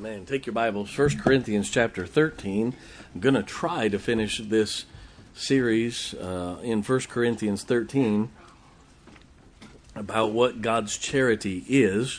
Man, take your Bibles, 1 Corinthians chapter 13. I'm going to try to finish this series in 1 Corinthians 13 about what God's charity is.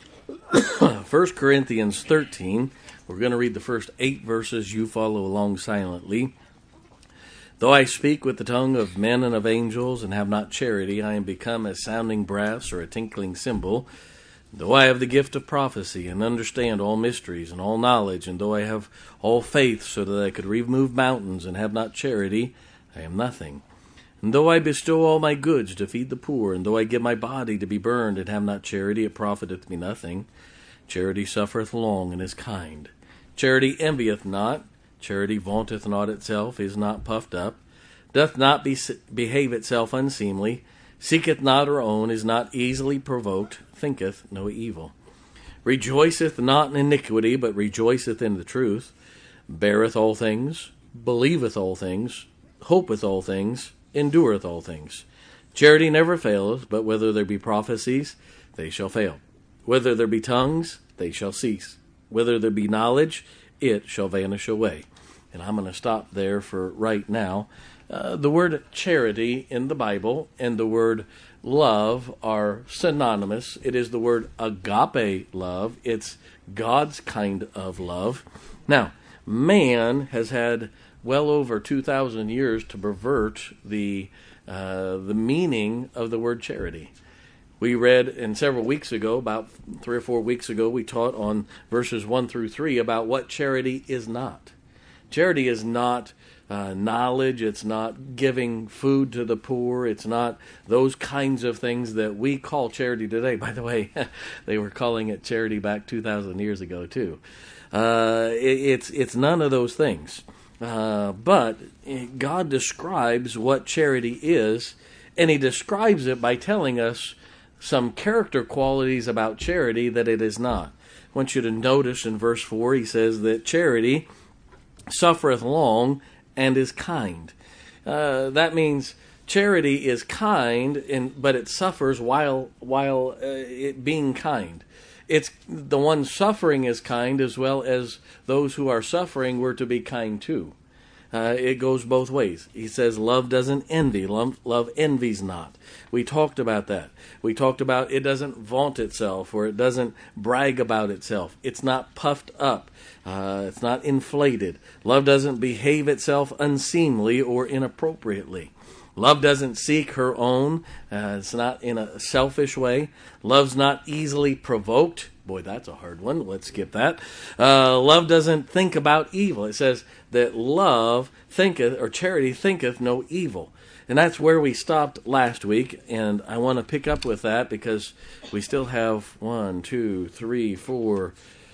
1 Corinthians 13, we're going to read the first 8 verses. You follow along silently. Though I speak with the tongue of men and of angels and have not charity, I am become as sounding brass or a tinkling cymbal. Though I have the gift of prophecy and understand all mysteries and all knowledge, and though I have all faith so that I could remove mountains and have not charity, I am nothing. And though I bestow all my goods to feed the poor, and though I give my body to be burned and have not charity, it profiteth me nothing. Charity suffereth long and is kind. Charity envieth not. Charity vaunteth not itself, is not puffed up, doth not behave itself unseemly, seeketh not her own, is not easily provoked, thinketh no evil, rejoiceth not in iniquity, but rejoiceth in the truth, beareth all things, believeth all things, hopeth all things, endureth all things. Charity never faileth, but whether there be prophecies, they shall fail. Whether there be tongues, they shall cease. Whether there be knowledge, it shall vanish away. And I'm going to stop there for right now. The word charity in the Bible and the word love are synonymous. It is the word agape love. It's God's kind of love. Now, man has had well over 2,000 years to pervert the meaning of the word charity. We read in several weeks ago, about 3 or 4 weeks ago, we taught on verses 1 through 3 about what charity is not. Charity is not knowledge. It's not giving food to the poor. It's not those kinds of things that we call charity today. By the way, they were calling it charity back 2,000 years ago too. It's none of those things. But God describes what charity is, and He describes it by telling us some character qualities about charity that it is not. I want you to notice in verse 4, He says that charity suffereth long and is kind. That means charity is kind, but it suffers while it being kind. It's the one suffering is kind, as well as those who are suffering were to be kind too. It goes both ways. He says love doesn't envy. Love envies not. We talked about that. We talked about it doesn't vaunt itself, or it doesn't brag about itself. It's not puffed up. It's not inflated. Love doesn't behave itself unseemly or inappropriately. Love doesn't seek her own. It's not in a selfish way. Love's not easily provoked. Boy, that's a hard one. Let's skip that. Love doesn't think about evil. It says that love thinketh, or charity thinketh no evil. And that's where we stopped last week, and I want to pick up with that because we still have 1, 2, 3, 4,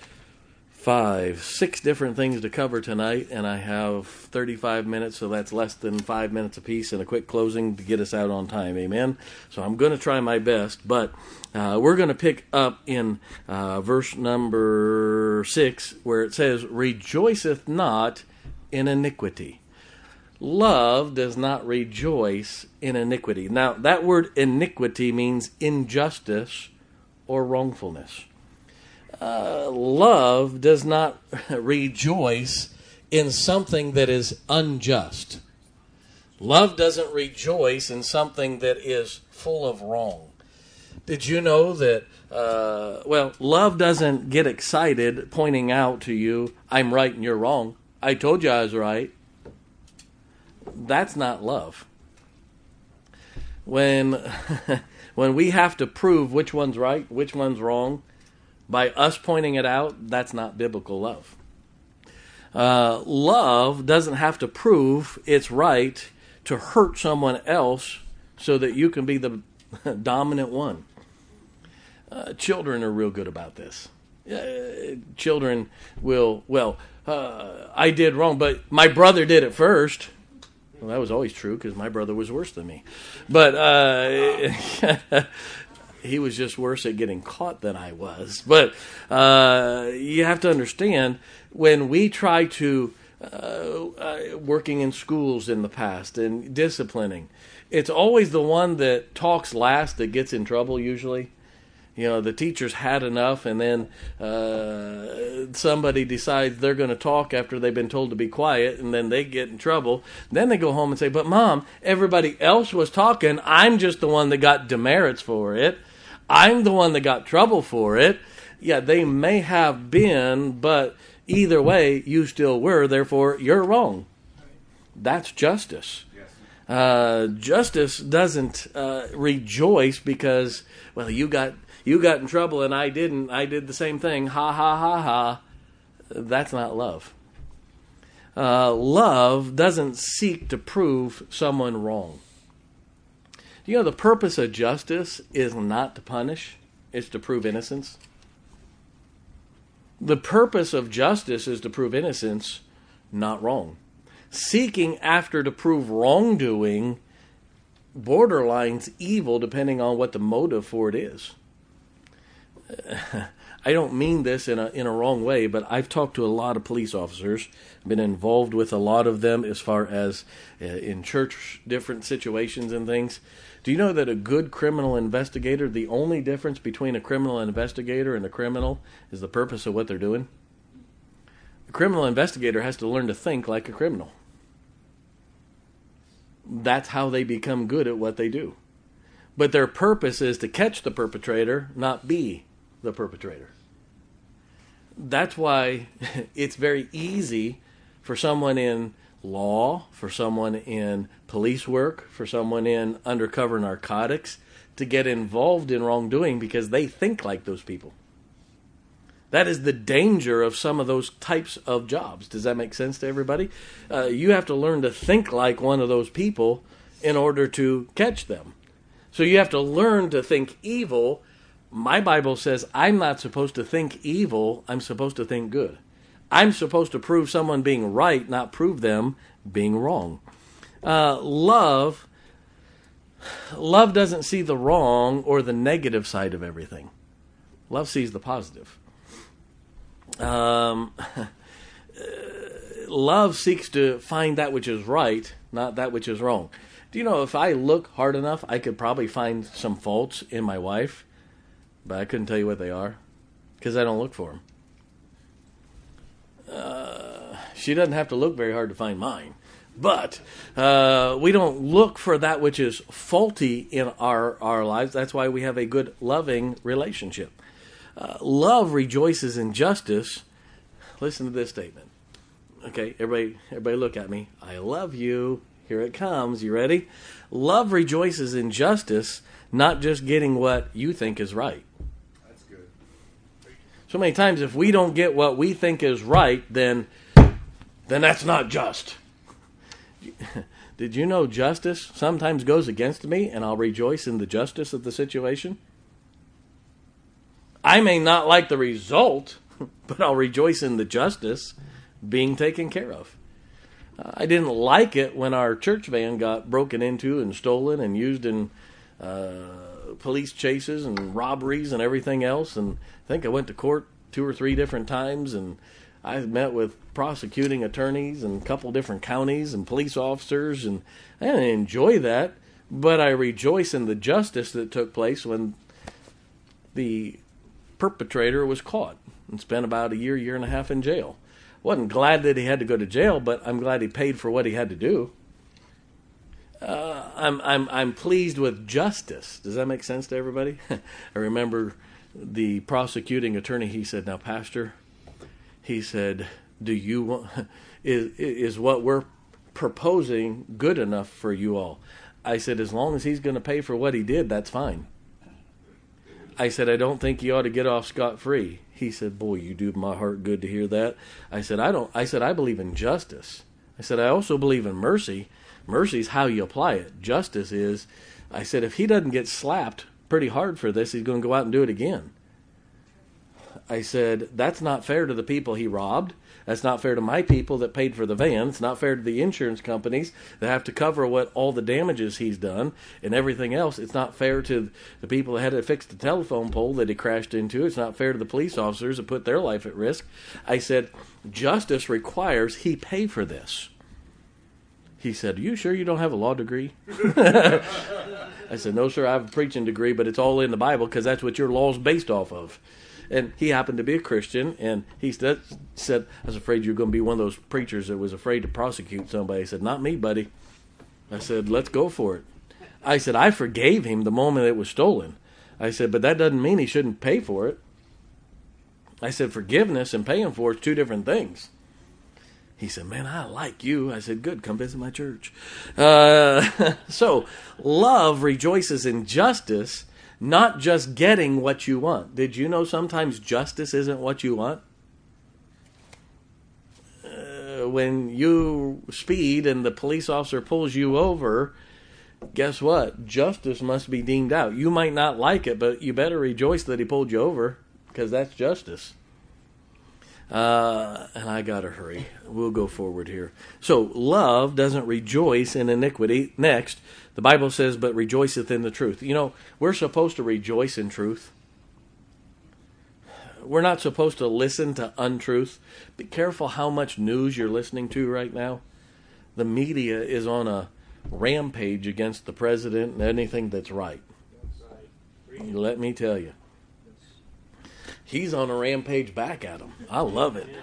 5, 6 different things to cover tonight, and I have 35 minutes, so that's less than 5 minutes apiece, and a quick closing to get us out on time, amen? So I'm going to try my best, but we're going to pick up in verse number 6, where it says, rejoiceth not in iniquity. Love does not rejoice in iniquity. Now, that word iniquity means injustice or wrongfulness. Love does not rejoice in something that is unjust. Love doesn't rejoice in something that is full of wrong. Did you know that, love doesn't get excited pointing out to you, I'm right and you're wrong. I told you I was right. That's not love. When we have to prove which one's right, which one's wrong, by us pointing it out, that's not biblical love. Love doesn't have to prove it's right to hurt someone else so that you can be the dominant one. Children are real good about this. Children will, I did wrong, but my brother did it first. Well, that was always true because my brother was worse than me. But he was just worse at getting caught than I was. But you have to understand, when we try to, working in schools in the past and disciplining, it's always the one that talks last that gets in trouble usually. The teacher's had enough, and then somebody decides they're going to talk after they've been told to be quiet, and then they get in trouble. Then they go home and say, but Mom, everybody else was talking. I'm just the one that got demerits for it. I'm the one that got trouble for it. Yeah, they may have been, but either way, you still were, therefore you're wrong. That's justice. Justice doesn't rejoice because, well, you got in trouble and I didn't. I did the same thing. Ha, ha, ha, ha. That's not love. Love doesn't seek to prove someone wrong. The purpose of justice is not to punish. It's to prove innocence. The purpose of justice is to prove innocence, not wrong. Seeking after to prove wrongdoing borderlines evil depending on what the motive for it is. I don't mean this in a wrong way, but I've talked to a lot of police officers, been involved with a lot of them as far as in church, different situations and things. Do you know that a good criminal investigator, the only difference between a criminal investigator and a criminal is the purpose of what they're doing? A criminal investigator has to learn to think like a criminal. That's how they become good at what they do. But their purpose is to catch the perpetrator, not be the perpetrator. That's why it's very easy for someone in law, for someone in police work, for someone in undercover narcotics to get involved in wrongdoing because they think like those people. That is the danger of some of those types of jobs. Does that make sense to everybody? You have to learn to think like one of those people in order to catch them. So you have to learn to think evil. My Bible says I'm not supposed to think evil. I'm supposed to think good. I'm supposed to prove someone being right, not prove them being wrong. Love doesn't see the wrong or the negative side of everything. Love sees the positive. Love seeks to find that which is right, not that which is wrong. Do you know if I look hard enough, I could probably find some faults in my wife, but I couldn't tell you what they are because I don't look for them. She doesn't have to look very hard to find mine, but we don't look for that which is faulty in our lives. That's why we have a good, loving relationship. Love rejoices in justice. Listen to this statement. Okay, everybody look at me. I love you. Here it comes. You ready? Love rejoices in justice, not just getting what you think is right. That's good. So many times if we don't get what we think is right, then that's not just. Did you know justice sometimes goes against me and I'll rejoice in the justice of the situation? I may not like the result, but I'll rejoice in the justice being taken care of. I didn't like it when our church van got broken into and stolen and used in police chases and robberies and everything else. And I think I went to court 2 or 3 different times, and I met with prosecuting attorneys in a couple different counties and police officers, and I didn't enjoy that, but I rejoice in the justice that took place when the perpetrator was caught and spent about a year and a half in jail. Wasn't glad that he had to go to jail, but I'm glad he paid for what he had to do. I'm pleased with justice. Does that make sense to everybody? I remember the prosecuting attorney. He said, "Now, Pastor," he said, "Do you want is what we're proposing good enough for you all?" I said, "As long as he's going to pay for what he did, that's fine." I said, "I don't think you ought to get off scot-free." He said, "Boy, you do my heart good to hear that." I said, I believe in justice. I said, I also believe in mercy. Mercy is how you apply it. Justice is, I said, if he doesn't get slapped pretty hard for this, he's going to go out and do it again. I said, that's not fair to the people he robbed. That's not fair to my people that paid for the van. It's not fair to the insurance companies that have to cover what all the damages he's done and everything else. It's not fair to the people that had to fix the telephone pole that he crashed into. It's not fair to the police officers that put their life at risk. I said, justice requires he pay for this. He said, "Are you sure you don't have a law degree?" I said, no, sir, I have a preaching degree, but it's all in the Bible because that's what your law's based off of. And he happened to be a Christian, and he said, I was afraid you were going to be one of those preachers that was afraid to prosecute somebody. He said, not me, buddy. I said, let's go for it. I said, I forgave him the moment it was stolen. I said, but that doesn't mean he shouldn't pay for it. I said, forgiveness and paying for it's two different things. He said, man, I like you. I said, good, come visit my church. So, love rejoices in justice, not just getting what you want. Did you know sometimes justice isn't what you want? When you speed and the police officer pulls you over, guess what? Justice must be deemed out. You might not like it, but you better rejoice that he pulled you over, because that's justice. And I got to hurry. We'll go forward here. So, love doesn't rejoice in iniquity. Next, the Bible says, but rejoiceth in the truth. You know, we're supposed to rejoice in truth. We're not supposed to listen to untruth. Be careful how much news you're listening to right now. The media is on a rampage against the president and anything that's right. Let me tell you. He's on a rampage back at him. I love it.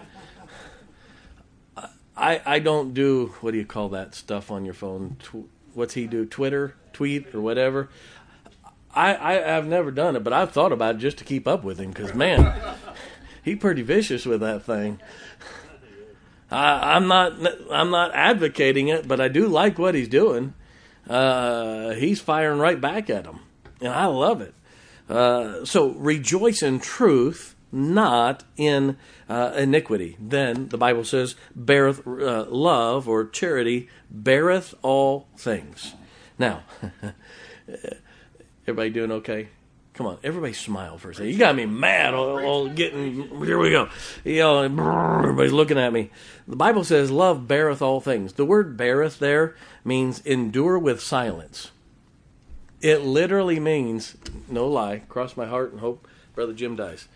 I don't do, what do you call that stuff on your phone? What's he do? Twitter? Tweet or whatever? I've never done it, but I've thought about it just to keep up with him because, man, he's pretty vicious with that thing. I'm not advocating it, but I do like what he's doing. He's firing right back at him, and I love it. So rejoice in truth, not in iniquity. Then the Bible says, beareth love or charity beareth all things. Now, everybody doing okay? Come on, everybody smile for a second. You got me mad. All getting, here we go. You know, everybody's looking at me. The Bible says, love beareth all things. The word beareth there means endure with silence. It literally means, no lie, cross my heart and hope Brother Jim dies.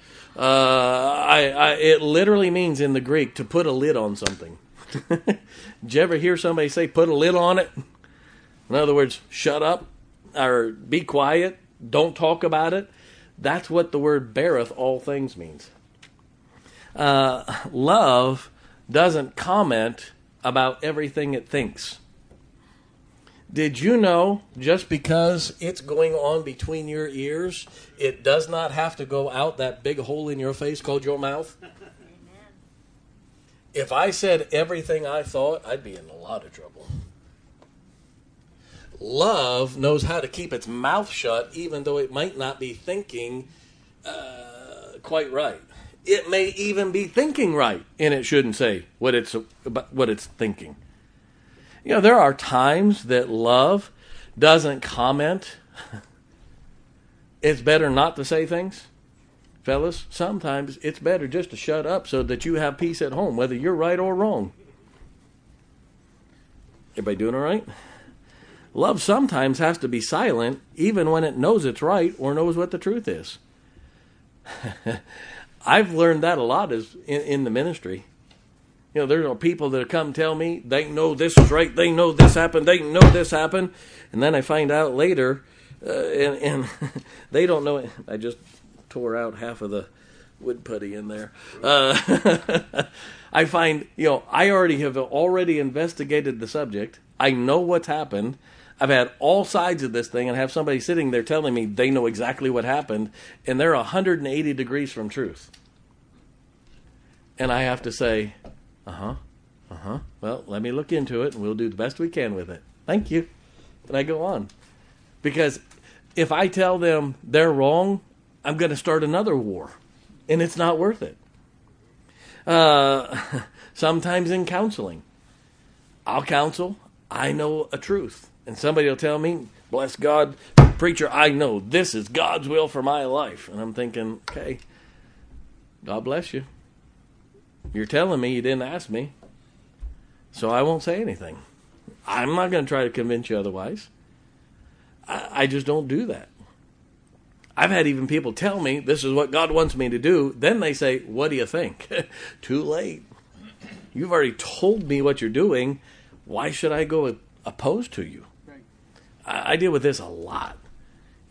It literally means in the Greek to put a lid on something. Did you ever hear somebody say put a lid on it? In other words, shut up or be quiet, don't talk about it. That's what the word beareth all things means. Love doesn't comment about everything it thinks. Did you know just because it's going on between your ears, it does not have to go out that big hole in your face called your mouth? Amen. If I said everything I thought, I'd be in a lot of trouble. Love knows how to keep its mouth shut even though it might not be thinking quite right. It may even be thinking right, and it shouldn't say what it's thinking. You know, there are times that love doesn't comment. It's better not to say things. Fellas, sometimes it's better just to shut up so that you have peace at home, whether you're right or wrong. Everybody doing all right? Love sometimes has to be silent, even when it knows it's right or knows what the truth is. I've learned that a lot in the ministry. You know, there are people that come tell me they know this is right, they know this happened, they know this happened, and then I find out later, and they don't know it. I just tore out half of the wood putty in there. I find, you know, I have already investigated the subject. I know what's happened. I've had all sides of this thing, and have somebody sitting there telling me they know exactly what happened, and they're 180 degrees from truth. And I have to say, well, let me look into it, and we'll do the best we can with it. Thank you. And I go on. Because if I tell them they're wrong, I'm going to start another war, and it's not worth it. Sometimes in counseling, I'll counsel, I know a truth. And somebody will tell me, bless God, preacher, I know this is God's will for my life. And I'm thinking, okay, God bless you. You're telling me you didn't ask me, so I won't say anything. I'm not going to try to convince you otherwise. I just don't do that. I've had even people tell me this is what God wants me to do. Then they say, what do you think? Too late. You've already told me what you're doing. Why should I go opposed to you? Right. I deal with this a lot.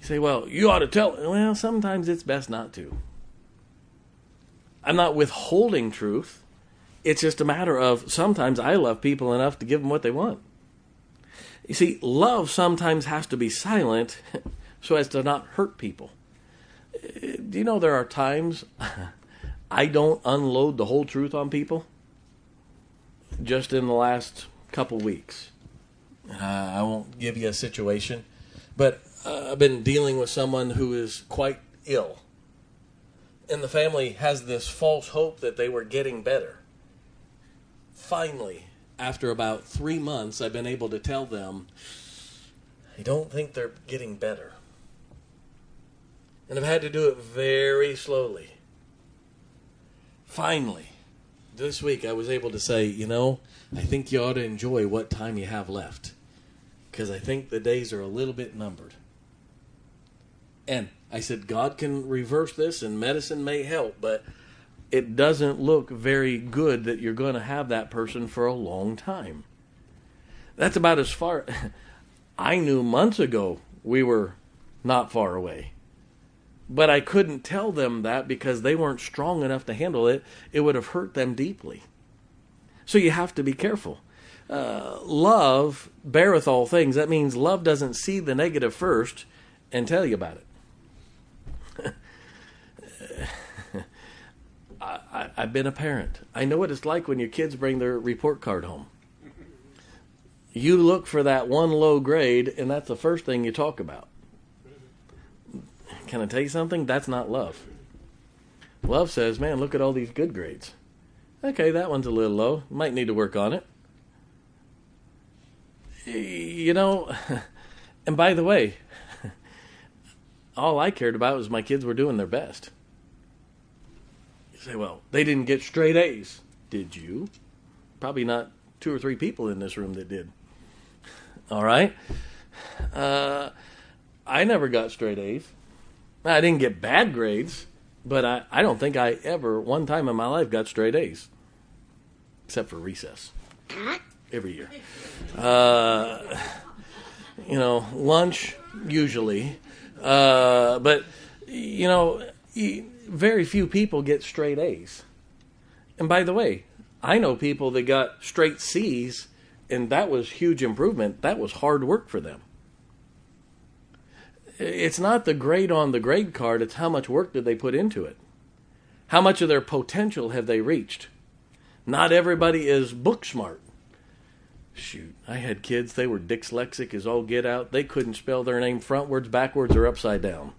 You say, well, you ought to tell. Well, sometimes it's best not to. I'm not withholding truth. It's just a matter of sometimes I love people enough to give them what they want. You see, love sometimes has to be silent so as to not hurt people. Do you know there are times I don't unload the whole truth on people? Just in the last couple weeks. I won't give you a situation, but I've been dealing with someone who is quite ill. And the family has this false hope that they were getting better. Finally, after about 3 months, I've been able to tell them, I don't think they're getting better. And I've had to do it very slowly. Finally, this week I was able to say, I think you ought to enjoy what time you have left. Because I think the days are a little bit numbered. And I said, God can reverse this and medicine may help, but it doesn't look very good that you're going to have that person for a long time. That's about as far. I knew months ago we were not far away. But I couldn't tell them that because they weren't strong enough to handle it. It would have hurt them deeply. So you have to be careful. Love beareth all things. That means love doesn't see the negative first and tell you about it. I've been a parent. I know what it's like when your kids bring their report card home. You look for that one low grade, and that's the first thing you talk about. Can I tell you something? That's not love. Love says, man, look at all these good grades. Okay, that one's a little low. Might need to work on it. And by the way, all I cared about was my kids were doing their best. You say, well, they didn't get straight A's. Did you? Probably not 2 or 3 people in this room that did. All right? I never got straight A's. I didn't get bad grades, but I don't think I ever, one time in my life, got straight A's. Except for recess. Every year. Lunch, usually. But, very few people get straight A's. And by the way, I know people that got straight C's, and that was huge improvement. That was hard work for them. It's not the grade on the grade card, it's how much work did they put into it. How much of their potential have they reached? Not everybody is book smart. Shoot, I had kids, they were dyslexic as all get out. They couldn't spell their name frontwards, backwards, or upside down.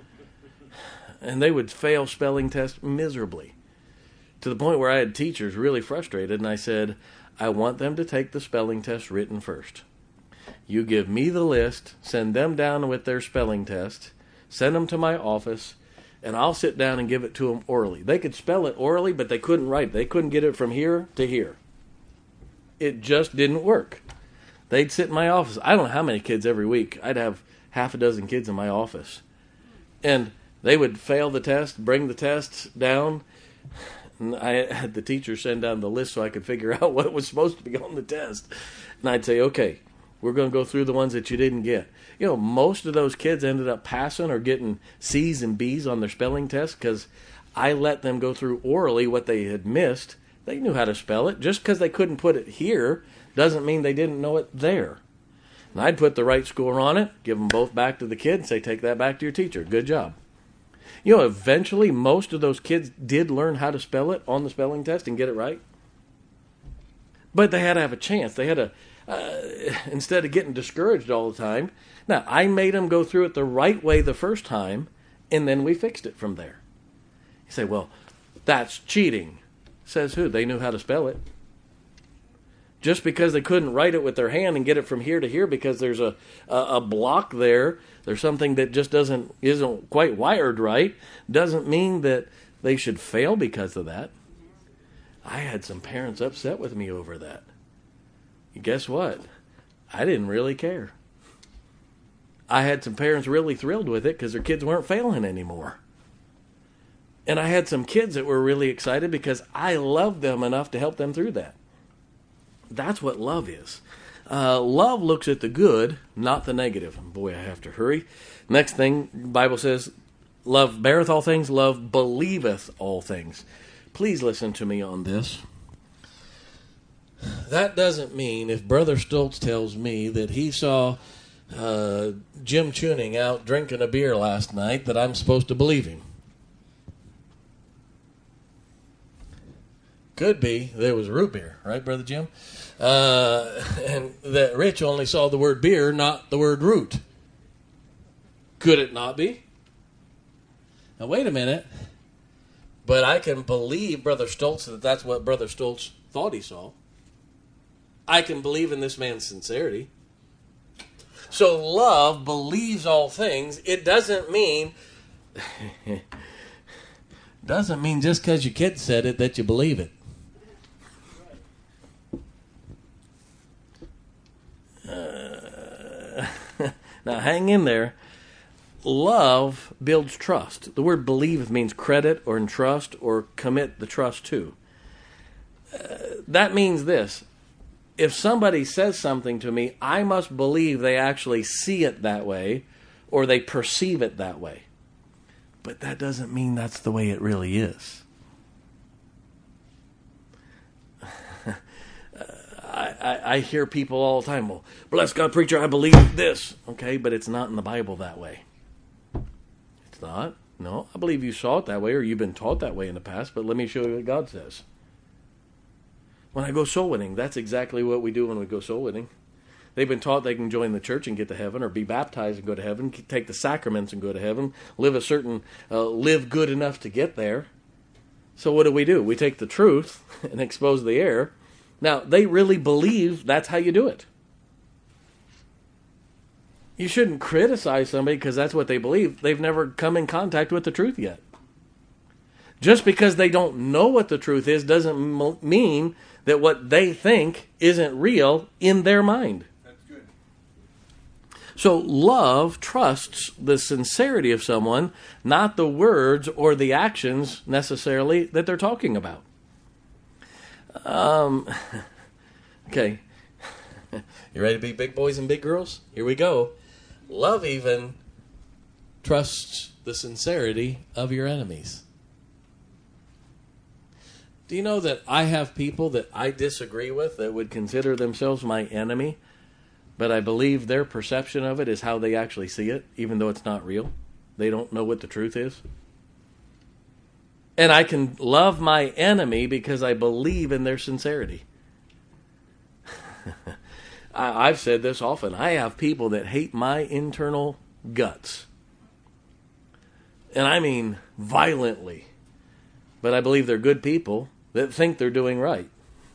And they would fail spelling tests miserably. To the point where I had teachers really frustrated, and I said, I want them to take the spelling test written first. You give me the list, send them down with their spelling test, send them to my office, and I'll sit down and give it to them orally. They could spell it orally, but they couldn't write it. They couldn't get it from here to here. It just didn't work. They'd sit in my office. I don't know how many kids every week. I'd have half a dozen kids in my office. And they would fail the test, bring the tests down. And I had the teacher send down the list so I could figure out what was supposed to be on the test. And I'd say, okay, we're going to go through the ones that you didn't get. Most of those kids ended up passing or getting C's and B's on their spelling test because I let them go through orally what they had missed. They knew how to spell it. Just because they couldn't put it here doesn't mean they didn't know it there. And I'd put the right score on it, give them both back to the kid, and say, take that back to your teacher. Good job. Eventually most of those kids did learn how to spell it on the spelling test and get it right. But they had to have a chance. They had to, instead of getting discouraged all the time. Now, I made them go through it the right way the first time, and then we fixed it from there. You say, well, that's cheating. Says who? They knew how to spell it. Just because they couldn't write it with their hand and get it from here to here because there's a block there, there's something that just isn't quite wired right, doesn't mean that they should fail because of that. I had some parents upset with me over that. Guess what? I didn't really care. I had some parents really thrilled with it because their kids weren't failing anymore. And I had some kids that were really excited because I loved them enough to help them through that. That's what love is. Love looks at the good, not the negative. Boy, I have to hurry. Next thing, the Bible says, love beareth all things, love believeth all things. Please listen to me on this. That doesn't mean if Brother Stoltz tells me that he saw Jim Tuning out drinking a beer last night that I'm supposed to believe him. Could be there was root beer, right, Brother Jim? And that Rich only saw the word beer, not the word root. Could it not be? Now, wait a minute. But I can believe Brother Stoltz that that's what Brother Stoltz thought he saw. I can believe in this man's sincerity. So love believes all things. It doesn't mean just because your kid said it that you believe it. Now hang in there. Love builds trust. The word believe means credit or entrust or commit the trust to. That means this. If somebody says something to me, I must believe they actually see it that way or they perceive it that way. But that doesn't mean that's the way it really is. I hear people all the time, well, bless God, preacher, I believe this. Okay, but it's not in the Bible that way. It's not. No, I believe you saw it that way or you've been taught that way in the past, but let me show you what God says. When I go soul winning, that's exactly what we do when we go soul winning. They've been taught they can join the church and get to heaven, or be baptized and go to heaven, take the sacraments and go to heaven, live good enough to get there. So what do? We take the truth and expose the error. Now, they really believe that's how you do it. You shouldn't criticize somebody because that's what they believe. They've never come in contact with the truth yet. Just because they don't know what the truth is doesn't mean that what they think isn't real in their mind. That's good. So love trusts the sincerity of someone, not the words or the actions necessarily that they're talking about. Okay. You ready to be big boys and big girls? Here we go. Love even trusts the sincerity of your enemies. Do you know that I have people that I disagree with that would consider themselves my enemy, but I believe their perception of it is how they actually see it, even though it's not real? They don't know what the truth is. And I can love my enemy because I believe in their sincerity. I've said this often. I have people that hate my internal guts. And I mean violently. But I believe they're good people that think they're doing right.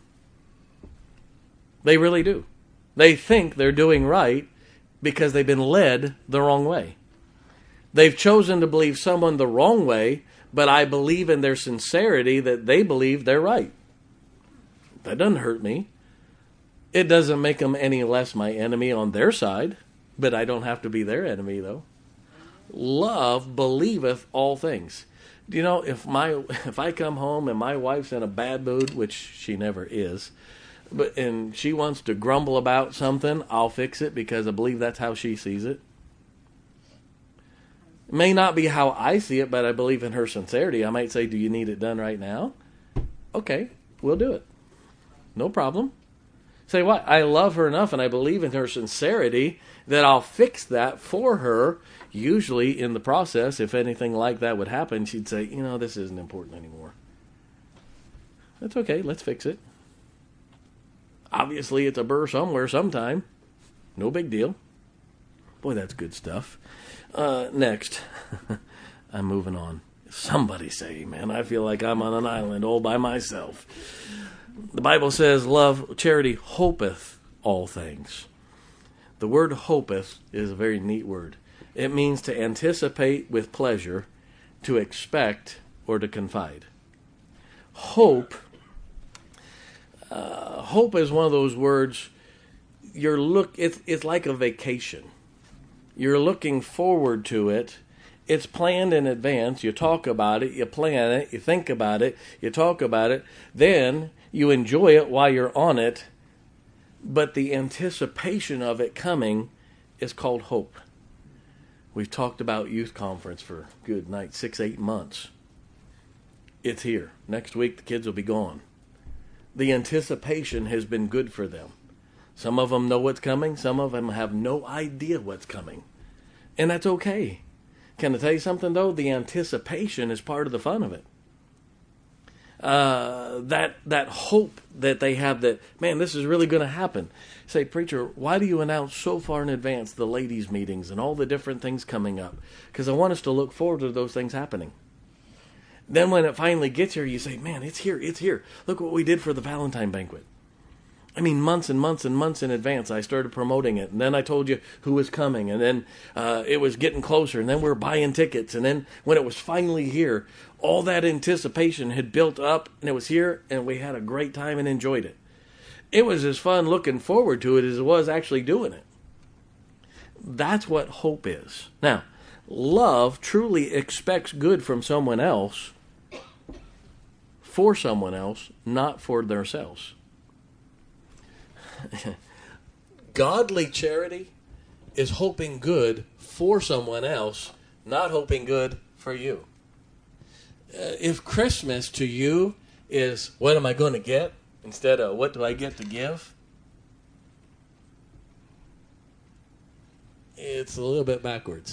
They really do. They think they're doing right because they've been led the wrong way. They've chosen to believe someone the wrong way, but I believe in their sincerity that they believe they're right. That doesn't hurt me. It doesn't make them any less my enemy on their side, but I don't have to be their enemy, though. Love believeth all things. Do you know, if I come home and my wife's in a bad mood, which she never is, and she wants to grumble about something, I'll fix it because I believe that's how she sees it. It may not be how I see it, but I believe in her sincerity. I might say, do you need it done right now? Okay, we'll do it. No problem. Say what? I love her enough and I believe in her sincerity that I'll fix that for her. Usually in the process, if anything like that would happen, she'd say, this isn't important anymore. That's okay, let's fix it. Obviously, it's a burr somewhere sometime. No big deal. Boy, that's good stuff. Next. I'm moving on. Somebody say, man, I feel like I'm on an island all by myself. The Bible says, charity hopeth all things. The word hopeth is a very neat word. It means to anticipate with pleasure, to expect, or to confide. Hope is one of those words, it's like a vacation. You're looking forward to it. It's planned in advance. You talk about it, you plan it, you think about it, you talk about it. Then you enjoy it while you're on it. But the anticipation of it coming is called hope. We've talked about youth conference for, good night, 6-8 months. It's here. Next week the kids will be gone. The anticipation has been good for them. Some of them know what's coming. Some of them have no idea what's coming. And that's okay. Can I tell you something, though? The anticipation is part of the fun of it. That hope that they have that, man, this is really going to happen. Say, preacher, why do you announce so far in advance the ladies' meetings and all the different things coming up? Because I want us to look forward to those things happening. Then when it finally gets here, you say, man, it's here, it's here. Look what we did for the Valentine banquet. I mean, months and months and months in advance, I started promoting it. And then I told you who was coming. And then it was getting closer. And then we were buying tickets. And then when it was finally here, all that anticipation had built up. And it was here. And we had a great time and enjoyed it. It was as fun looking forward to it as it was actually doing it. That's what hope is. Now, love truly expects good from someone else, for someone else, not for themselves. Godly charity is hoping good for someone else, not hoping good for you. If Christmas to you is, what am I going to get, instead of what do I get to give, it's a little bit backwards.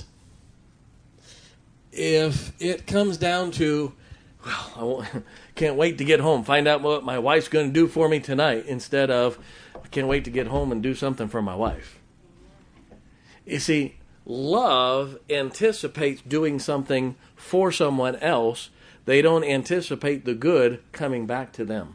If it comes down to, well, I can't wait to get home, find out what my wife's going to do for me tonight, instead of, I can't wait to get home and do something for my wife. You see, love anticipates doing something for someone else. They don't anticipate the good coming back to them.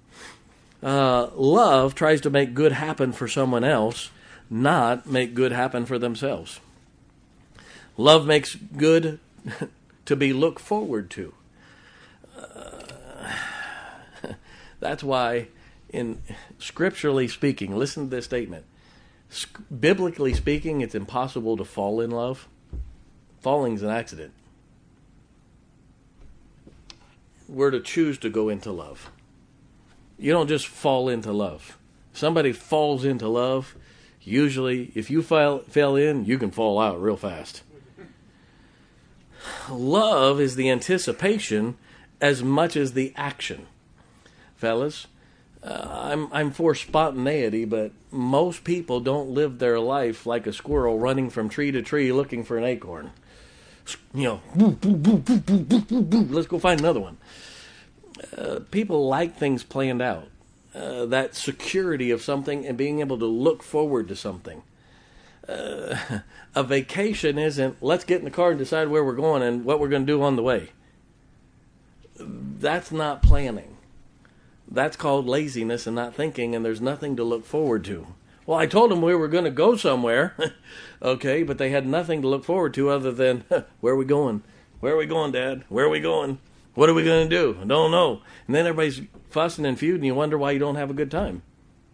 Love tries to make good happen for someone else, not make good happen for themselves. Love makes good to be looked forward to. That's why, in scripturally speaking, listen to this statement. Biblically speaking, it's impossible to fall in love. Falling's an accident. We're to choose to go into love. You don't just fall into love. Somebody falls into love, usually, if you fell in, you can fall out real fast. Love is the anticipation as much as the action. Fellas, I'm for spontaneity, but most people don't live their life like a squirrel running from tree to tree looking for an acorn. You know, boo, boo, boo, boo, boo, boo, boo, boo. Let's go find another one. People like things planned out. That security of something and being able to look forward to something. A vacation isn't, let's get in the car and decide where we're going and what we're going to do on the way. That's not planning. That's called laziness and not thinking, and there's nothing to look forward to. Well, I told them we were going to go somewhere. Okay, but they had nothing to look forward to other than, where are we going? Where are we going, Dad? Where are we going? What are we going to do? I don't know. And then everybody's fussing and feuding, and you wonder why you don't have a good time.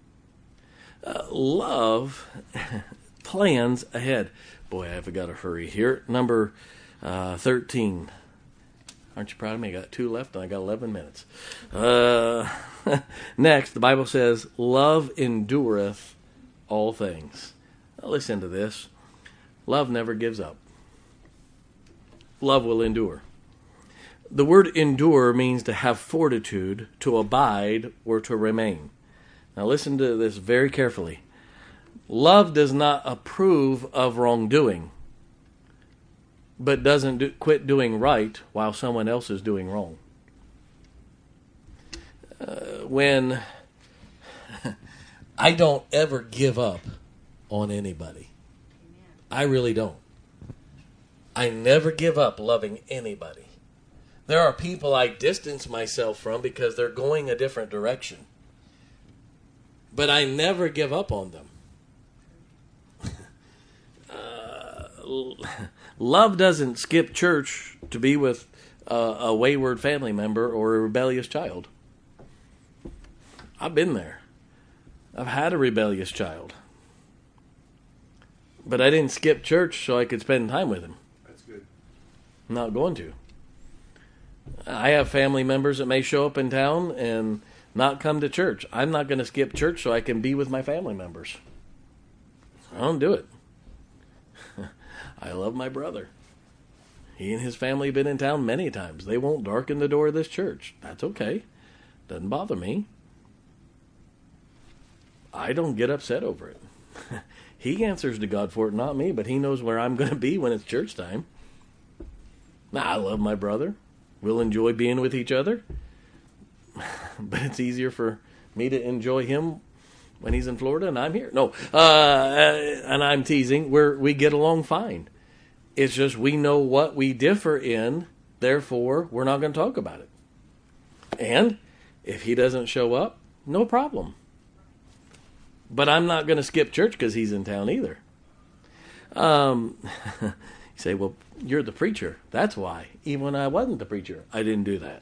Love plans ahead. Boy, I've got to hurry here. Number 13. Aren't you proud of me? I got 2 left and I got 11 minutes. Next, the Bible says, love endureth all things. Now listen to this. Love never gives up. Love will endure. The word endure means to have fortitude, to abide, or to remain. Now listen to this very carefully. Love does not approve of wrongdoing, but doesn't quit doing right while someone else is doing wrong. When I don't ever give up on anybody. I really don't. I never give up loving anybody. There are people I distance myself from because they're going a different direction. But I never give up on them. Love doesn't skip church to be with a wayward family member or a rebellious child. I've been there. I've had a rebellious child. But I didn't skip church so I could spend time with him. That's good. I'm not going to. I have family members that may show up in town and not come to church. I'm not going to skip church so I can be with my family members. I don't do it. I love my brother. He and his family have been in town many times. They won't darken the door of this church. That's okay. Doesn't bother me. I don't get upset over it. He answers to God for it, not me, but he knows where I'm going to be when it's church time. Now, I love my brother. We'll enjoy being with each other. But it's easier for me to enjoy him when he's in Florida and I'm here. No, and I'm teasing. We get along fine. It's just we know what we differ in, therefore we're not going to talk about it. And if he doesn't show up, no problem. But I'm not going to skip church because he's in town either. You say, well, you're the preacher. That's why. Even when I wasn't the preacher, I didn't do that.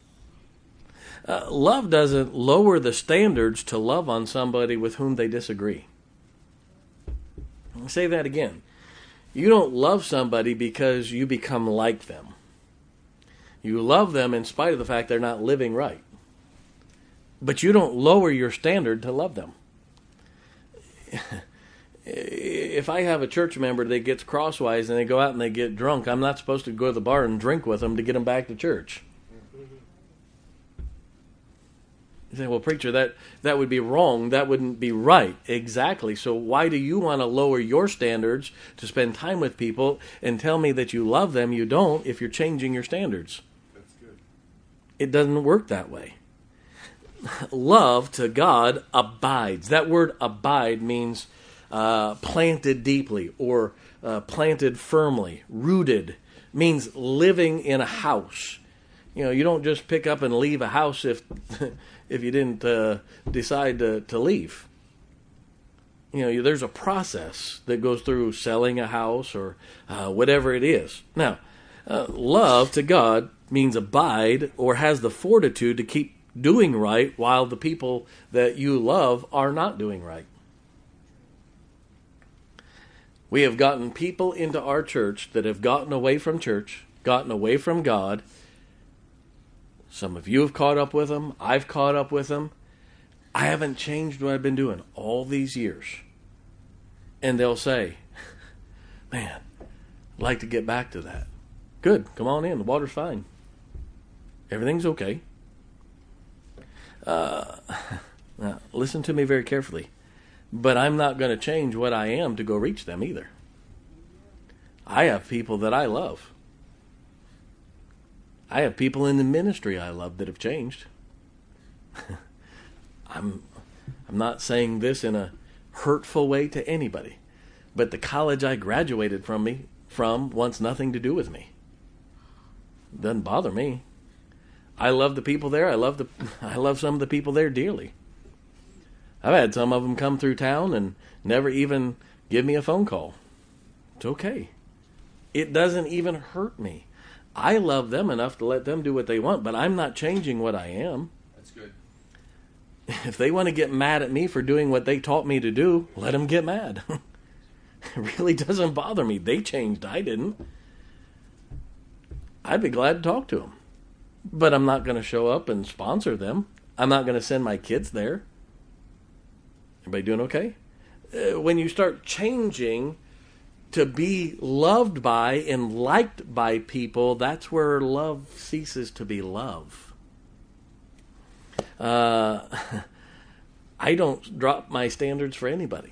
Love doesn't lower the standards to love on somebody with whom they disagree. I'll say that again. You don't love somebody because you become like them. You love them in spite of the fact they're not living right. But you don't lower your standard to love them. If I have a church member that gets crosswise and they go out and they get drunk, I'm not supposed to go to the bar and drink with them to get them back to church. You say, well, preacher, that would be wrong. That wouldn't be right. Exactly. So why do you want to lower your standards to spend time with people and tell me that you love them? You don't if you're changing your standards. That's good. It doesn't work that way. Love to God abides. That word abide means planted deeply or planted firmly, rooted, means living in a house. You know, you don't just pick up and leave a house if you didn't decide to leave. You know, there's a process that goes through selling a house or whatever it is. Now, love to God means abide or has the fortitude to keep doing right while the people that you love are not doing right. We have gotten people into our church that have gotten away from church, gotten away from God. Some of you have caught up with them. I've caught up with them. I haven't changed what I've been doing all these years. And they'll say, man, I'd like to get back to that. Good, come on in. The water's fine. Everything's okay. Now, listen to me very carefully. But I'm not going to change what I am to go reach them either. I have people that I love. I have people in the ministry I love that have changed. I'm not saying this in a hurtful way to anybody, but the college I graduated from wants nothing to do with me. Doesn't bother me. I love the people there. I love some of the people there dearly. I've had some of them come through town and never even give me a phone call. It's okay. It doesn't even hurt me. I love them enough to let them do what they want, but I'm not changing what I am. That's good. If they want to get mad at me for doing what they taught me to do, let them get mad. It really doesn't bother me. They changed. I didn't. I'd be glad to talk to them. But I'm not going to show up and sponsor them. I'm not going to send my kids there. Everybody doing okay? When you start changing to be loved by and liked by people, that's where love ceases to be love. I don't drop my standards for anybody.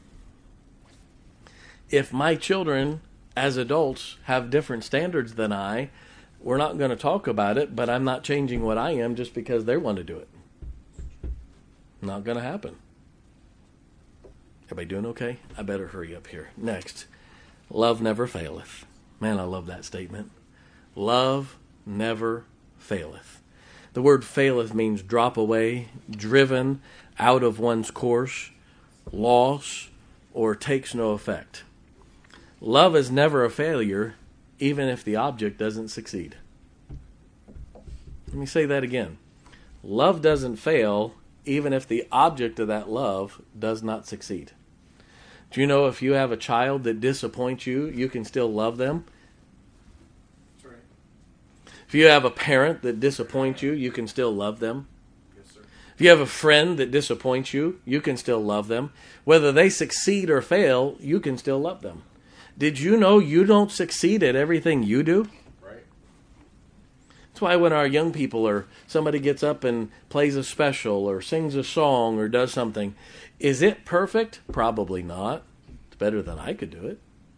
If my children, as adults, have different standards than we're not going to talk about it, but I'm not changing what I am just because they want to do it. Not going to happen. Everybody doing okay? I better hurry up here. Next, love never faileth. Man, I love that statement. Love never faileth. The word faileth means drop away, driven out of one's course, loss, or takes no effect. Love is never a failure, even if the object doesn't succeed. Let me say that again. Love doesn't fail, even if the object of that love does not succeed. Do you know if you have a child that disappoints you, you can still love them? That's right. If you have a parent that disappoints you, you can still love them? Yes, sir. If you have a friend that disappoints you, you can still love them. Whether they succeed or fail, you can still love them. Did you know you don't succeed at everything you do? Right. That's why when our young people or somebody gets up and plays a special or sings a song or does something, is it perfect? Probably not. It's better than I could do it.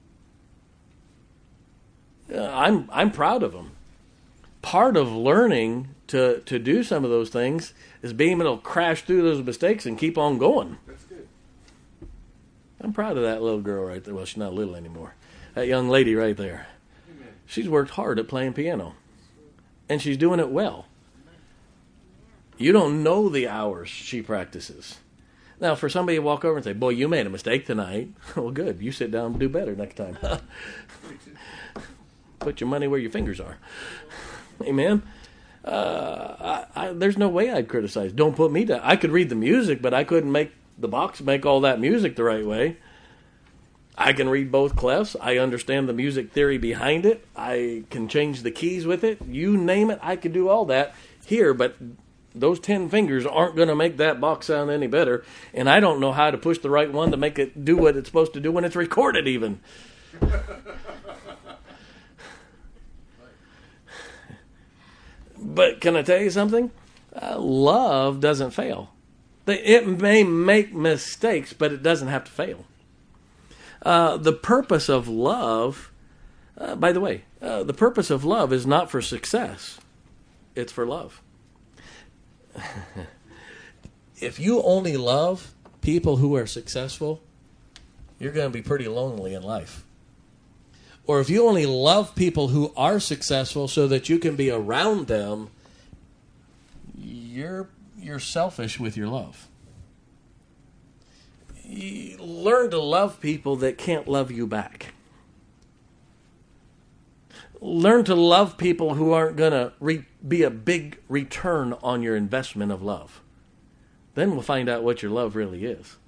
I'm proud of them. Part of learning to do some of those things is being able to crash through those mistakes and keep on going. That's good. I'm proud of that little girl right there. Well, she's not little anymore. That young lady right there. Amen. She's worked hard at playing piano. And she's doing it well. You don't know the hours she practices. Now, for somebody to walk over and say, boy, you made a mistake tonight. Well, good. You sit down and do better next time. Put your money where your fingers are. Amen. There's no way I'd criticize. Don't put me down. I could read the music, but I couldn't make the box make all that music the right way. I can read both clefs. I understand the music theory behind it. I can change the keys with it. You name it, I can do all that here, but those 10 fingers aren't going to make that box sound any better, and I don't know how to push the right one to make it do what it's supposed to do when it's recorded even. But can I tell you something? Love doesn't fail. It may make mistakes, but it doesn't have to fail. The purpose of love, by the way, the purpose of love is not for success. It's for love. If you only love people who are successful, you're going to be pretty lonely in life. Or if you only love people who are successful so that you can be around them, you're selfish with your love. You learn to love people that can't love you back. Learn to love people who aren't going to be a big return on your investment of love. Then we'll find out what your love really is.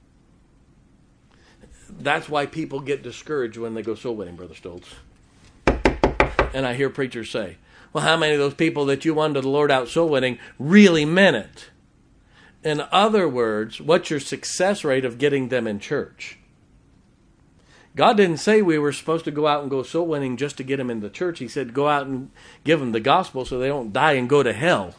That's why people get discouraged when they go soul winning, Brother Stoltz. And I hear preachers say, well, how many of those people that you won to the Lord out soul winning really meant it? In other words, what's your success rate of getting them in church? God didn't say we were supposed to go out and go soul winning just to get them in the church. He said go out and give them the gospel so they don't die and go to hell.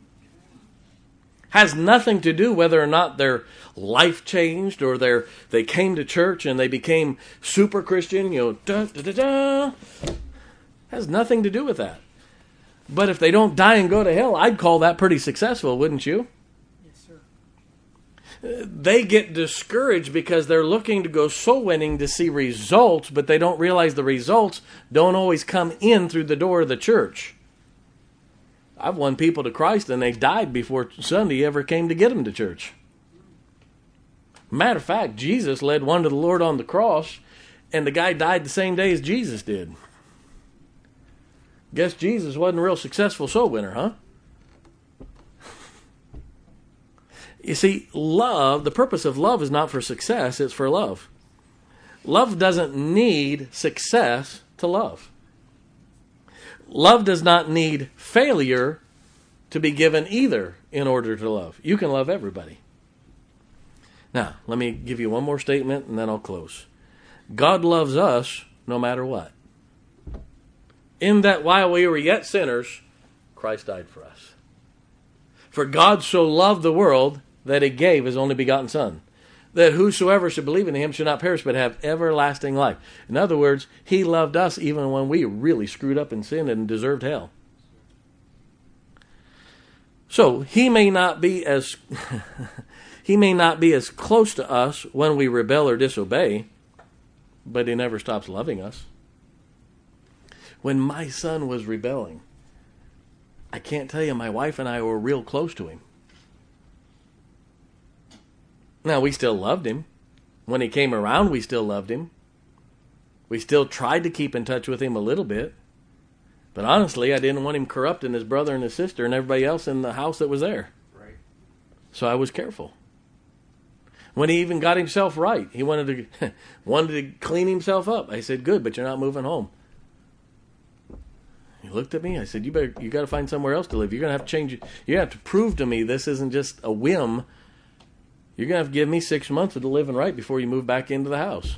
Has nothing to do whether or not their life changed or they came to church and they became super Christian, Has nothing to do with that. But if they don't die and go to hell, I'd call that pretty successful, wouldn't you? Yes, sir. They get discouraged because they're looking to go soul winning to see results, but they don't realize the results don't always come in through the door of the church. I've won people to Christ and they died before Sunday ever came to get them to church. Matter of fact, Jesus led one to the Lord on the cross, and the guy died the same day as Jesus did. Guess Jesus wasn't a real successful soul winner, huh? You see, love, the purpose of love is not for success, it's for love. Love doesn't need success to love. Love does not need failure to be given either in order to love. You can love everybody. Now, let me give you one more statement and then I'll close. God loves us no matter what. In that while we were yet sinners, Christ died for us. For God so loved the world that he gave his only begotten Son, that whosoever should believe in him should not perish but have everlasting life. In other words, he loved us even when we really screwed up and sinned and deserved hell. So he may not be as close to us when we rebel or disobey, but he never stops loving us. When my son was rebelling, I can't tell you, my wife and I were real close to him. Now, we still loved him. When he came around, we still loved him. We still tried to keep in touch with him a little bit. But honestly, I didn't want him corrupting his brother and his sister and everybody else in the house that was there. Right. So I was careful. When he even got himself right, he wanted to clean himself up. I said, good, but you're not moving home. looked at me. I said, you got to find somewhere else to live. You're going to have to change. You have to prove to me this isn't just a whim. You're going to have to give me 6 months of the living right before you move back into the house.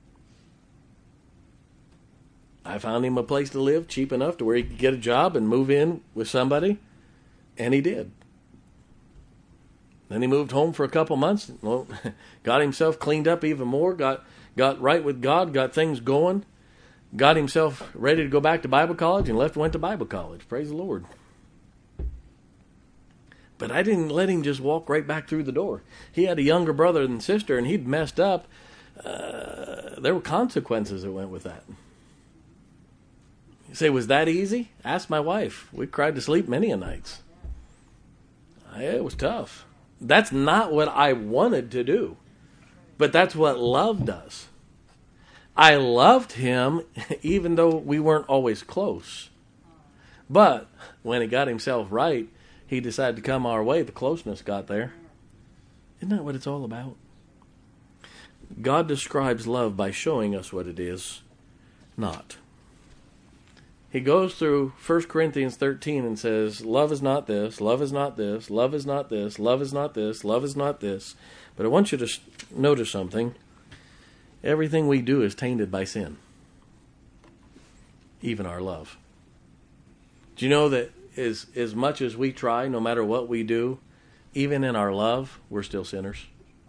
I found him a place to live cheap enough to where he could get a job and move in with somebody, and he did. Then he moved home for a couple months, well, got himself cleaned up even more, got right with God, got things going, got himself ready to go back to Bible college, and went to Bible college. Praise the Lord. But I didn't let him just walk right back through the door. He had a younger brother and sister, and he'd messed up. There were consequences that went with that. You say, was that easy? Ask my wife. We cried to sleep many a nights. It was tough. That's not what I wanted to do. But that's what love does. I loved him even though we weren't always close. But when he got himself right, he decided to come our way. The closeness got there. Isn't that what it's all about? God describes love by showing us what it is not. He goes through 1 Corinthians 13 and says, love is not this, love is not this, love is not this, love is not this, love is not this. But I want you to notice something. Everything we do is tainted by sin. Even our love. Do you know that as much as we try, no matter what we do, even in our love, we're still sinners?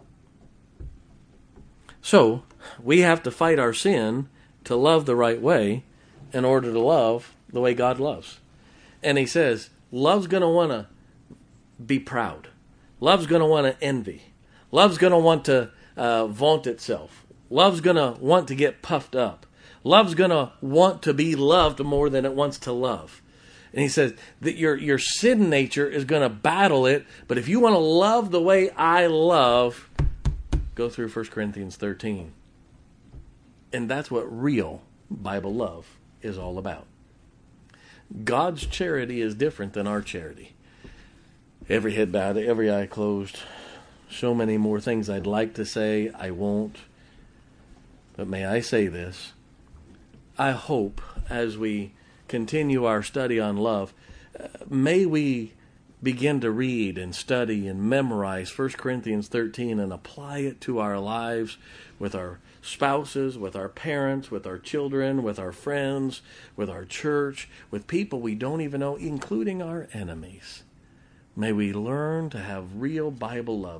So, we have to fight our sin to love the right way in order to love the way God loves. And he says, love's going to want to be proud. Love's going to want to envy. Love's going to want to vaunt itself. Love's going to want to get puffed up. Love's going to want to be loved more than it wants to love. And he says that your sin nature is going to battle it, but if you want to love the way I love, go through 1 Corinthians 13. And that's what real Bible love is all about. God's charity is different than our charity. Every head bowed, every eye closed. So many more things I'd like to say, I won't. But may I say this? I hope as we continue our study on love, may we begin to read and study and memorize 1 Corinthians 13 and apply it to our lives with our spouses, with our parents, with our children, with our friends, with our church, with people we don't even know, including our enemies. May we learn to have real Bible love.